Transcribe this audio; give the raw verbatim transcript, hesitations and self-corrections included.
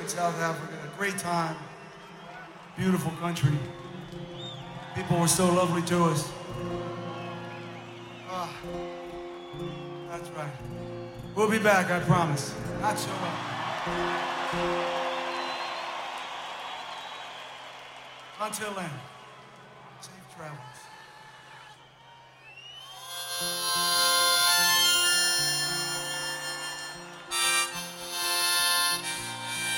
in South Africa. A great time. Beautiful country. People were so lovely to us. Ah, that's right. We'll be back, I promise. Not so long. Until then, safe travels.